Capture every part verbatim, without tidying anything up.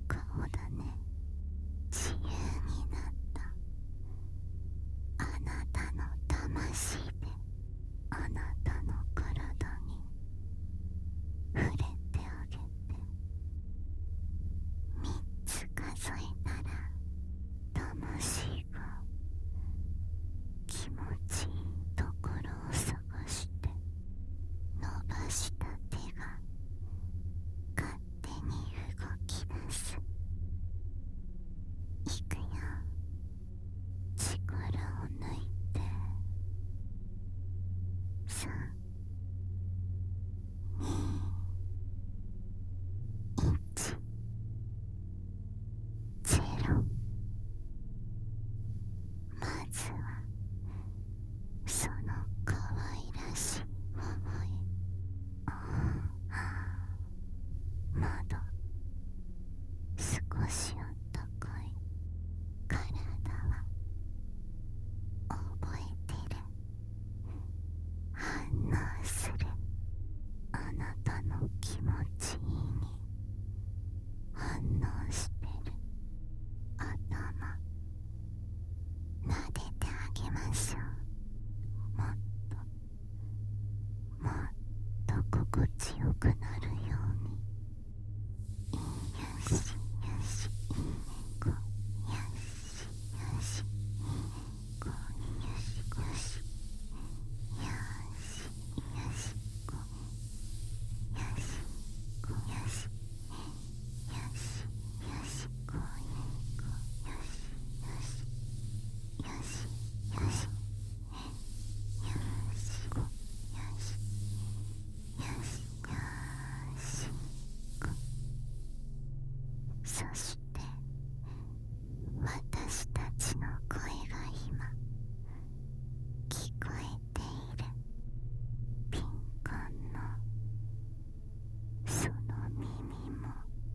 顔だね。自由になったあなたの魂であなたの体に触れてあげて、みっつ数えたら魂が気持ちいいところを探して伸ばした手が勝手に動き出す。いくよ。力を抜いてさん、に、いち、ゼロ。まずはそのかわいらしい微笑み。まだ少しあったかい体は覚えてる。反応する。あなたの気持ちいいに反応してる。頭撫でてあげましょう。もっともっと心地よくなるように。よしよし、いい子。よしよし、いい子。よしよし、よしよし子。よし子。よしよしよし子。いい子。よしよしよしよしよし子。よしよしよし子。そして私たちの声が今聞こえている。ピンコンのその耳も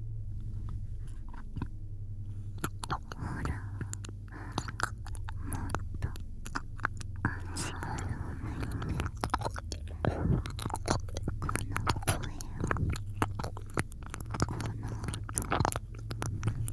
ほら、もっと力を抜いてこの声を、この音 。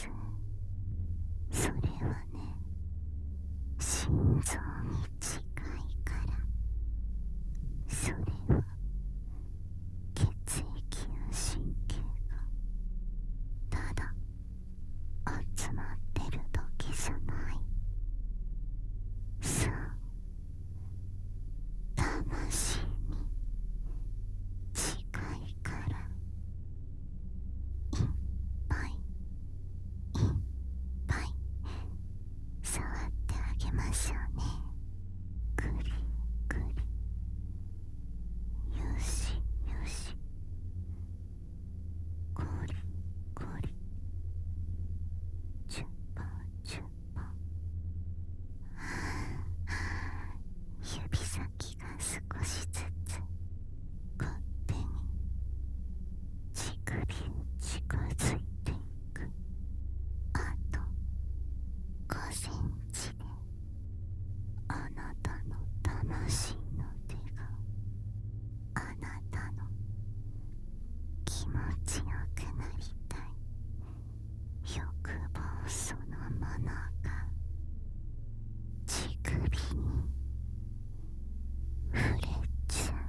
それはね、心臓に近いから。それは血液や神経がただ集まってるだけじゃない。さあ、魂に近いからいっぱいいっぱい触ってあげましょうね。ぐりぐり、よしよし、ゴリゴリ、チュッパチュッパ。指先が少しずつ勝手に乳首へ近づいていく。あとごセンチであなたの魂の手があなたの気持ちよくなりたい欲望そのものが乳首に触れちゃう。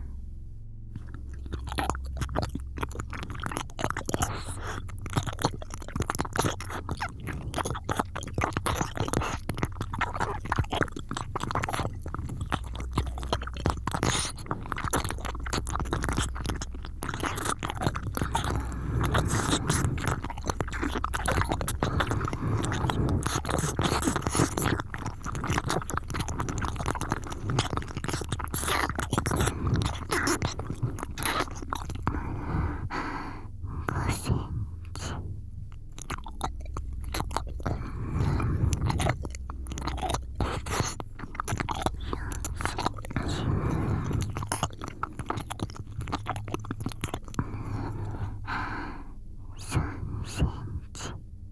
ごセンチ、さんセンチ、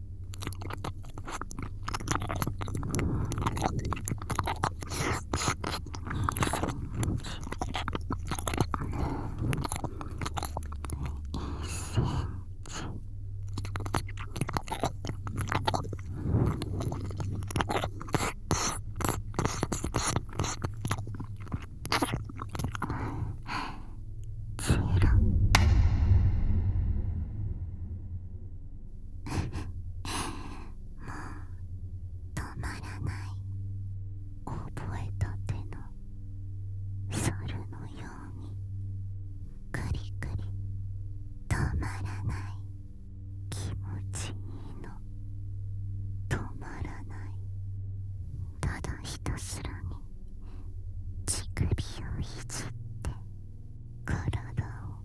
止まらない。覚えたての猿のようにくりくり止まらない。気持ちいいの、止まらない。ただひたすらに乳首をいじって体を、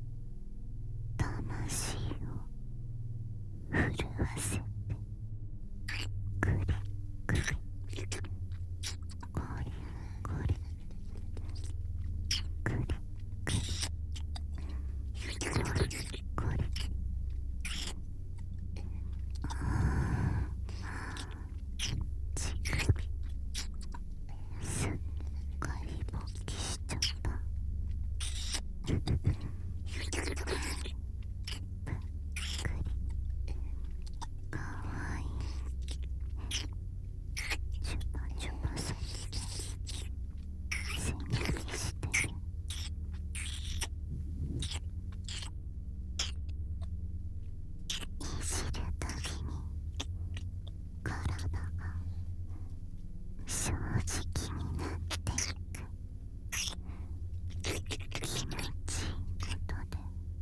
魂を震わせてぐりぐり、ゴリゴリ、ぐりぐり、ゴリゴリ。あー、乳首すっかり勃起しちゃった。ぷっくり、かわいい。チュパチュパさせて背伸びしてる。いじるたびに体が正直になっていく。気持ちいいことで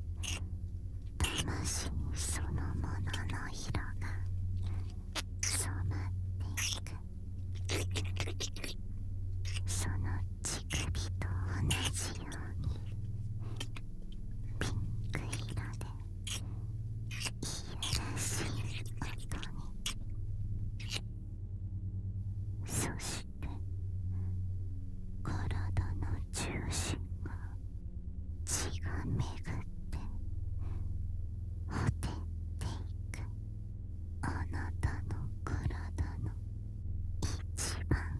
魂そのものの色が染まっていく。その乳首と同じようにピンク色でいやらしい音に。そして体の中心が血が巡ってほてっていく。あなたの体の一番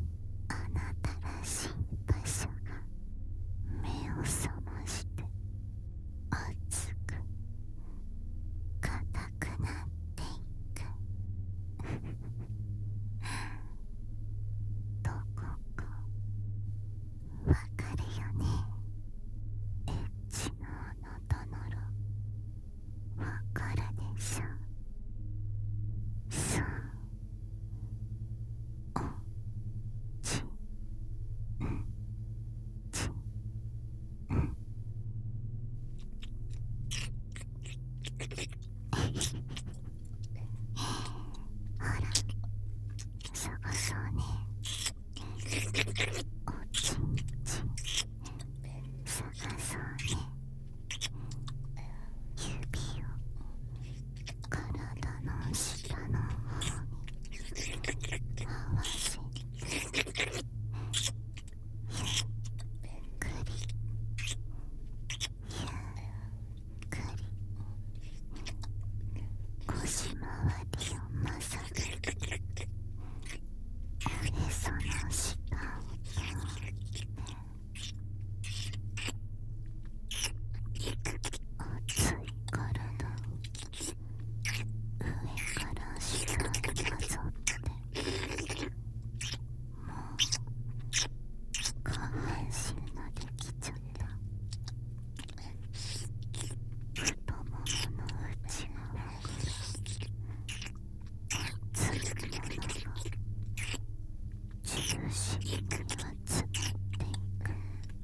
しみが詰まっていく。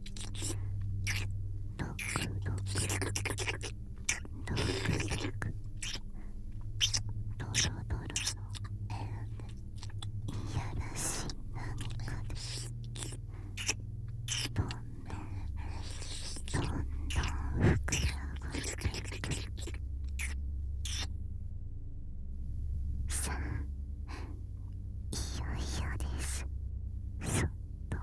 ドクドクドクドクドクドロドロのいやらしい何かでどんどんどんどん膨らまっていく。さあいよいよです。そっと